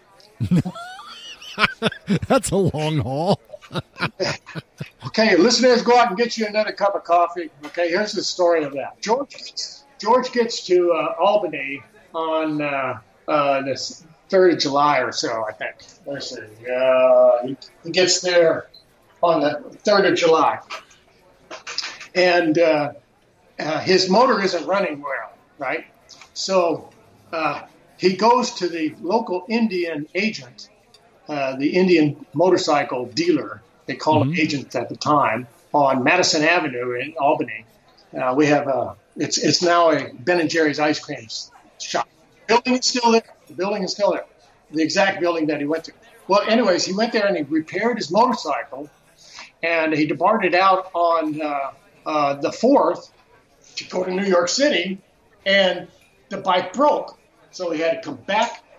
That's a long haul. Okay, listeners, go out and get you another cup of coffee. Okay, here's the story of that. George gets to Albany on the 3rd of July or so, I think. Let's see. He gets there on the 3rd of July. And his motor isn't running well, right? So he goes to the local Indian agent, the Indian motorcycle dealer, they called him agents at the time, on Madison Avenue in Albany. We have it's now a Ben & Jerry's ice cream shop. The building is still there. The exact building that he went to. Well, anyways, he went there and he repaired his motorcycle, and he departed out on the 4th to go to New York City, and the bike broke. So he had to come back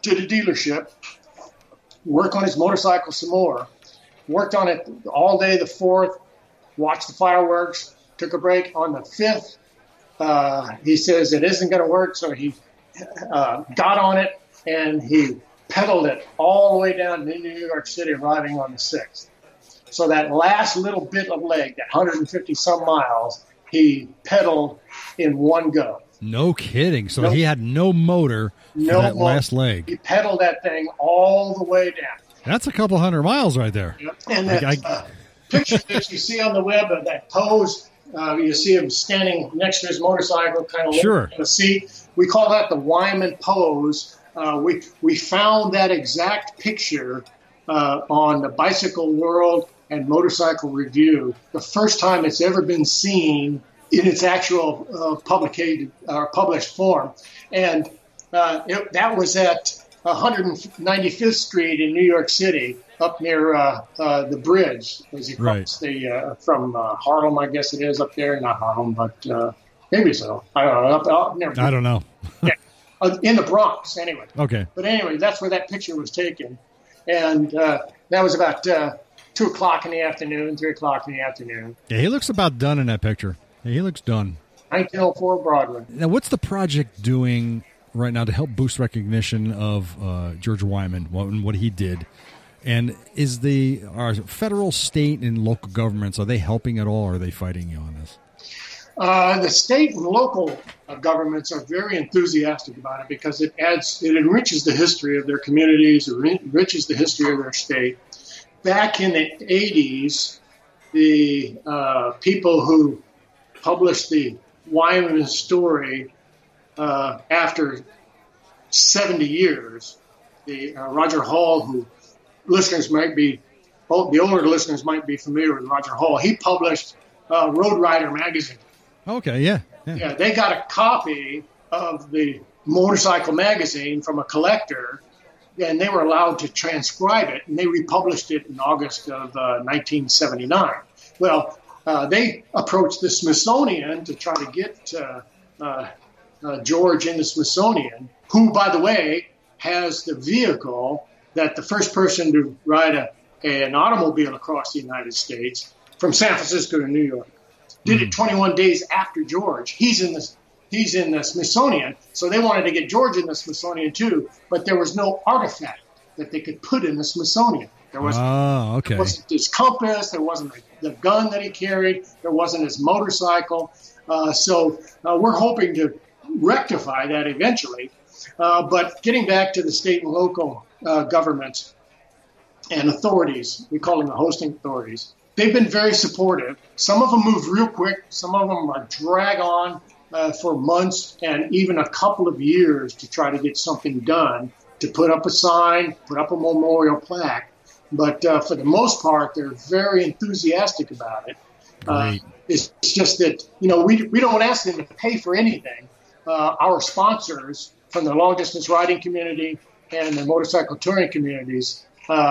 to the dealership, work on his motorcycle some more, worked on it all day the 4th, watched the fireworks, took a break. On the 5th, he says it isn't going to work, so he got on it and he pedaled it all the way down to New York City, arriving on the 6th. So that last little bit of leg, that 150 some miles, he pedaled in one go. No kidding. So he had no motor for that last leg. He pedaled that thing all the way down. That's a couple hundred miles right there. Yep. And that picture that you see on the web of that pose, you see him standing next to his motorcycle, kind of sure. in the seat. We call that the Wyman pose. We found that exact picture on the Bicycle World and Motorcycle Review, the first time it's ever been seen in its actual published form. And that was at 195th Street in New York City, up near the bridge, as you cross from Harlem, I guess it is up there. Not Harlem, but maybe so. I don't know. I don't know. Yeah. In the Bronx, anyway. Okay. But anyway, that's where that picture was taken. And that was about 2 o'clock in the afternoon, 3 o'clock in the afternoon. Yeah, he looks about done in that picture. Yeah, he looks done. 1904 Broadway. Now, what's the project doing right now to help boost recognition of George Wyman and what he did? And are federal, state, and local governments, are they helping at all, or are they fighting you on this? The state and local governments are very enthusiastic about it because it enriches the history of their communities, it enriches the history of their state. Back in the 80s, the people who published the Wyman story after 70 years, the Roger Hall, who listeners might be, the older listeners might be familiar with Roger Hall, he published Road Rider magazine. Okay, yeah. Yeah, they got a copy of the motorcycle magazine from a collector, and they were allowed to transcribe it, and they republished it in August of 1979. Well, they approached the Smithsonian to try to get George in the Smithsonian, who, by the way, has the vehicle that the first person to ride an automobile across the United States from San Francisco to New York. Did it 21 days after George. He's in the Smithsonian, so they wanted to get George in the Smithsonian too, but there was no artifact that they could put in the Smithsonian. There wasn't his compass, there wasn't the gun that he carried, there wasn't his motorcycle. So we're hoping to rectify that eventually. But getting back to the state and local governments and authorities, we call them the hosting authorities, they've been very supportive. Some of them move real quick. Some of them are drag on for months and even a couple of years to try to get something done, to put up a sign, put up a memorial plaque. But for the most part, they're very enthusiastic about it. It's just that, we don't ask them to pay for anything. Our sponsors from the long-distance riding community and the motorcycle touring communities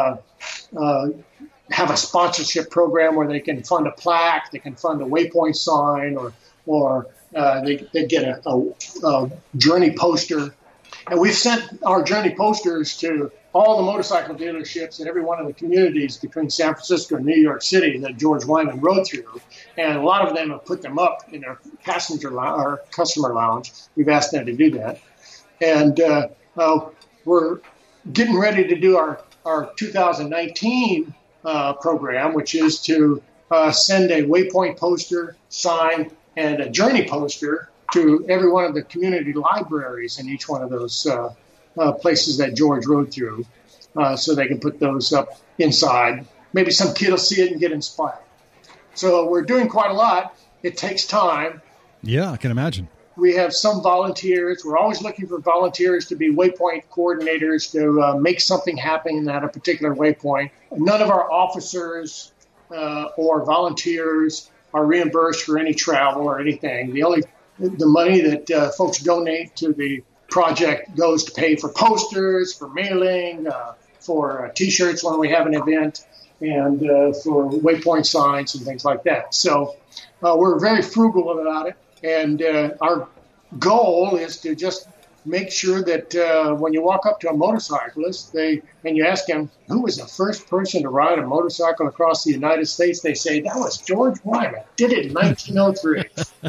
have a sponsorship program where they can fund a plaque, they can fund a waypoint sign, or they get a journey poster. And we've sent our journey posters to all the motorcycle dealerships in every one of the communities between San Francisco and New York City that George Wyman rode through. And a lot of them have put them up in their or customer lounge. We've asked them to do that. And we're getting ready to do our 2019 program, which is to send a waypoint poster, sign, and a journey poster to every one of the community libraries in each one of those places that George rode through, so they can put those up inside. Maybe some kid will see it and get inspired. So we're doing quite a lot. It takes time. Yeah, I can imagine. We have some volunteers. We're always looking for volunteers to be waypoint coordinators to make something happen at a particular waypoint. None of our officers or volunteers are reimbursed for any travel or anything. The money that folks donate to the project goes to pay for posters, for mailing, for T-shirts when we have an event, and for waypoint signs and things like that. So we're very frugal about it. And our goal is to just make sure that when you walk up to a motorcyclist, and you ask him, who was the first person to ride a motorcycle across the United States, they say, that was George Wyman. Did it in 1903.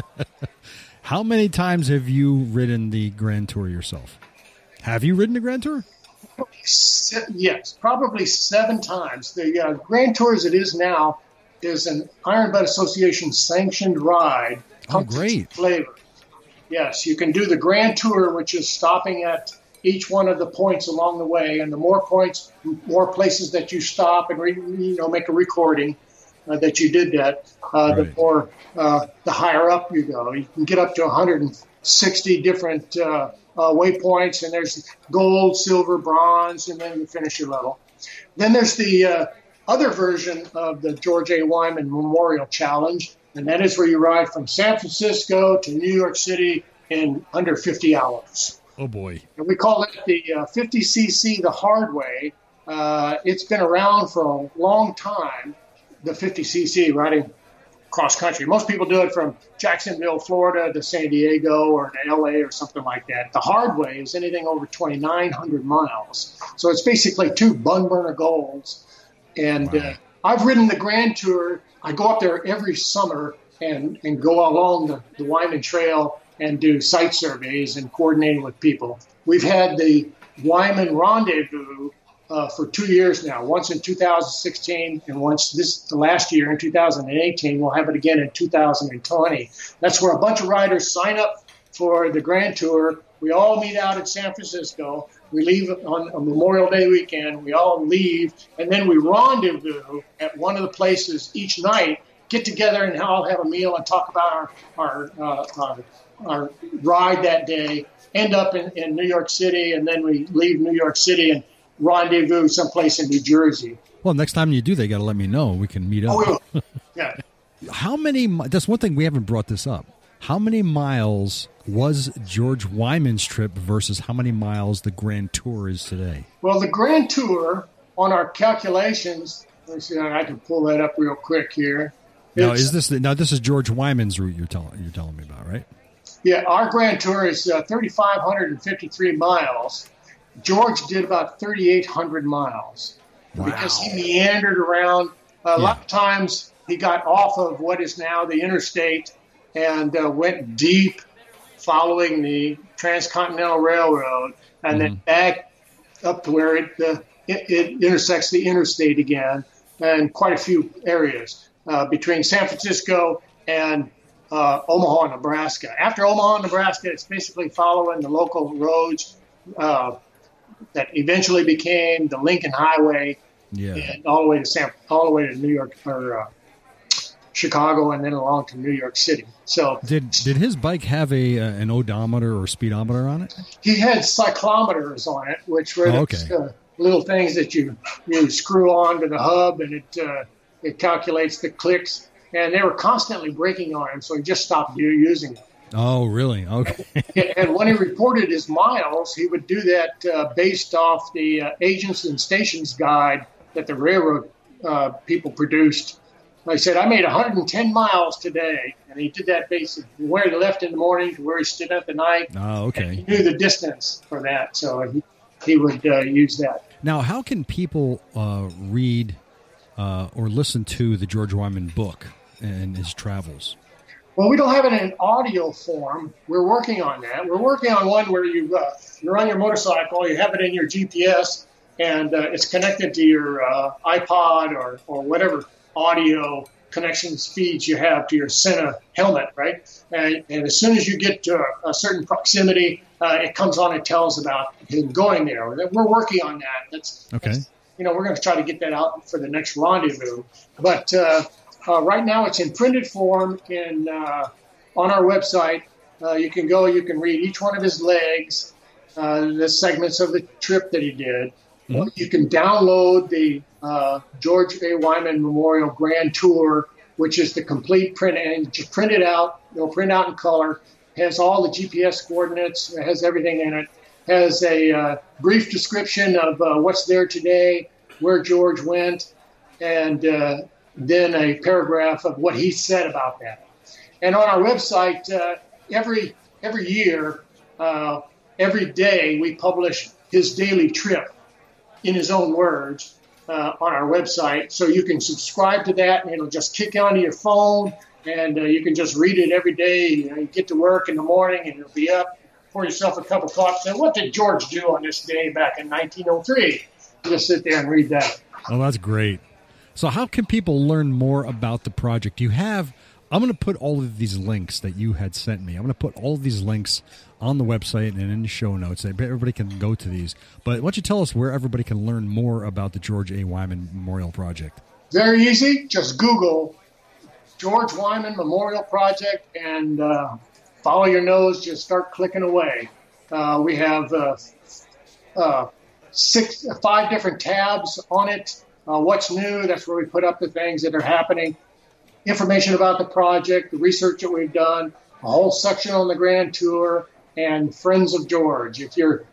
How many times have you ridden the Grand Tour yourself? Have you ridden the Grand Tour? Yes, probably 7 times. The Grand Tour, as it is now, is an Iron Butt Association sanctioned ride. Oh, great. Flavor. Yes, you can do the Grand Tour, which is stopping at each one of the points along the way. And the more points, more places that you stop and make a recording that you did that, the more the higher up you go. You can get up to 160 different waypoints, and there's gold, silver, bronze, and then you finish your level. Then there's the other version of the George A. Wyman Memorial Challenge, and that is where you ride from San Francisco to New York City in under 50 hours. Oh, boy. And we call it the 50cc the hard way. It's been around for a long time, the 50cc riding cross country. Most people do it from Jacksonville, Florida to San Diego or to LA or something like that. The hard way is anything over 2,900 miles. So it's basically 2 bun burner golds. And I've ridden the Grand Tour. I go up there every summer and go along the Wyman Trail and do site surveys and coordinating with people. We've had the Wyman Rendezvous for 2 years now, once in 2016 and once the last year in 2018. We'll have it again in 2020. That's where a bunch of riders sign up for the Grand Tour. We all meet out at San Francisco. We leave on a Memorial Day weekend. We all leave, and then we rendezvous at one of the places each night, get together and all have a meal and talk about our ride that day, end up in New York City, and then we leave New York City and rendezvous someplace in New Jersey. Well, next time you do, they got to let me know. We can meet up. Oh, we will. Yeah. How many? That's one thing we haven't brought this up. How many miles was George Wyman's trip versus how many miles the Grand Tour is today? Well, the Grand Tour, on our calculations, let's see, I can pull that up real quick here. Now, this is George Wyman's route you're telling me about, right? Yeah, our Grand Tour is 3,553 miles. George did about 3,800 miles. Wow. Because he meandered around. A lot of times he got off of what is now the interstate and went deep following the Transcontinental Railroad and then back up to where it intersects the interstate again, and quite a few areas between San Francisco and Omaha, Nebraska. After Omaha, Nebraska, it's basically following the local roads that eventually became the Lincoln Highway, and all the way to New York or Chicago, and then along to New York City. So did his bike have an odometer or speedometer on it? He had cyclometers on it, which were little things that you screw on to the hub, and it calculates the clicks. And they were constantly breaking on him, so he just stopped using them. Oh, really? Okay. And when he reported his miles, he would do that based off the agents and stations guide that the railroad people produced. I said, I made 110 miles today, and he did that based on where he left in the morning to where he stood up at night. Oh, okay. And he knew the distance for that, so he would use that. Now, how can people read or listen to the George Wyman book and his travels? Well, we don't have it in audio form. We're working on that. We're working on one where you're on your motorcycle, you have it in your GPS, and it's connected to your iPod or whatever audio connections feeds you have to your Sena helmet, right? And as soon as you get to a certain proximity, it comes on and tells about him going there. We're working on that. That's we're going to try to get that out for the next rendezvous. But right now it's in printed form on our website. You can read each one of his legs, the segments of the trip that he did. Mm-hmm. You can download the George A. Wyman Memorial Grand Tour, which is the complete print, and just print it out. It'll print out in color. Has all the GPS coordinates. It has everything in it. Has a brief description of what's there today, where George went, and then a paragraph of what he said about that. And on our website, every year every day we publish his daily trip in his own words on our website. So you can subscribe to that, and it'll just kick onto your phone, and you can just read it every day. You get to work in the morning, and you'll be up, pour yourself a cup of coffee, and what did George do on this day back in 1903? You just sit there and read that. Oh, that's great. So how can people learn more about the project? I'm going to put all of these links that you had sent me. I'm going to put all of these links on the website and in the show notes. Everybody can go to these. But why don't you tell us where everybody can learn more about the George A. Wyman Memorial Project? Very easy. Just Google George Wyman Memorial Project and follow your nose. Just start clicking away. We have 5 different tabs on it. What's new? That's where we put up the things that are happening. Information about the project, the research that we've done, a whole section on the Grand Tour, and Friends of George. If you're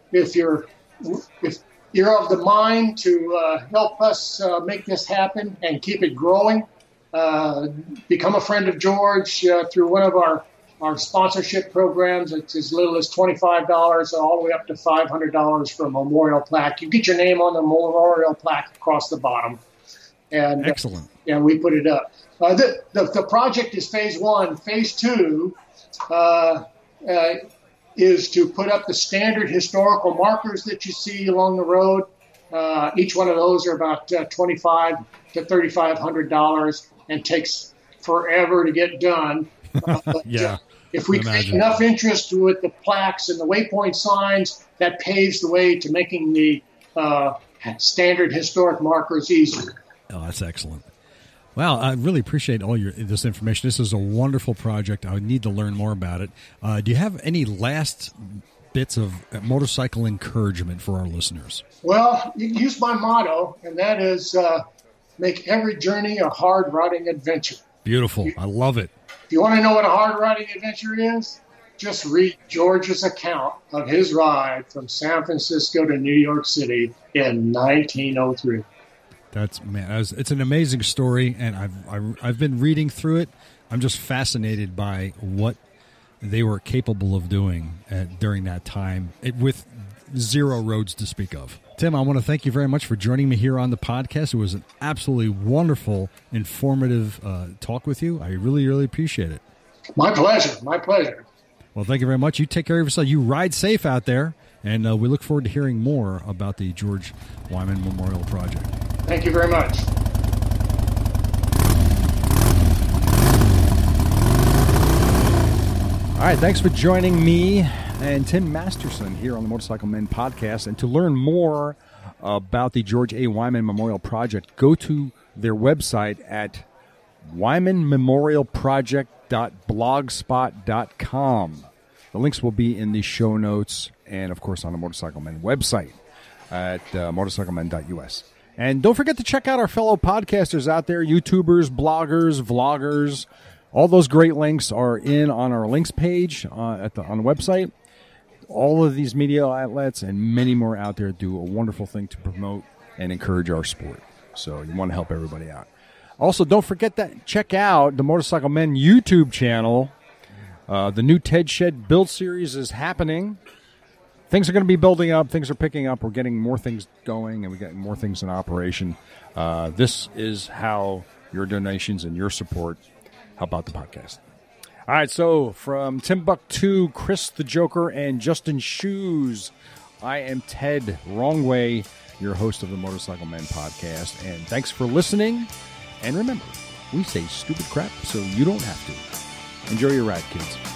of the mind to help us make this happen and keep it growing, become a friend of George through one of our sponsorship programs. It's as little as $25 all the way up to $500 for a memorial plaque. You get your name on the memorial plaque across the bottom. And excellent. And we put it up. The project is phase 1. Phase 2 is to put up the standard historical markers that you see along the road. Each one of those are about $2,500 to $3,500 and takes forever to get done. Yeah. If we create enough interest with the plaques and the waypoint signs, that paves the way to making the standard historic markers easier. Oh, that's excellent. Well, I really appreciate all this information. This is a wonderful project. I would need to learn more about it. Do you have any last bits of motorcycle encouragement for our listeners? Well, you can use my motto, and that is make every journey a hard riding adventure. Beautiful. I love it. If you want to know what a hard riding adventure is, just read George's account of his ride from San Francisco to New York City in 1903. It's an amazing story, and I've been reading through it. I'm just fascinated by what they were capable of doing during that time with zero roads to speak of. Tim, I want to thank you very much for joining me here on the podcast. It was an absolutely wonderful, informative talk with you. I really, really appreciate it. My pleasure. My pleasure. Well, thank you very much. You take care of yourself. You ride safe out there, and we look forward to hearing more about the George Wyman Memorial Project. Thank you very much. All right, thanks for joining me and Tim Masterson here on the Motorcycle Men podcast. And to learn more about the George A. Wyman Memorial Project, go to their website at wymanmemorialproject.blogspot.com. The links will be in the show notes and, of course, on the Motorcycle Men website at motorcyclemen.us. And don't forget to check out our fellow podcasters out there, YouTubers, bloggers, vloggers. All those great links are on our links page on the website. All of these media outlets and many more out there do a wonderful thing to promote and encourage our sport. So you want to help everybody out. Also, don't forget that check out the Motorcycle Men YouTube channel. The new Ted Shed build series is happening. Things are going to be building up. Things are picking up. We're getting more things going, and we're getting more things in operation. This is how your donations and your support help out the podcast. All right, so from Timbuktu, Chris the Joker, and Justin Shoes, I am Ted Wrongway, your host of the Motorcycle Men podcast. And thanks for listening. And remember, we say stupid crap so you don't have to. Enjoy your ride, kids.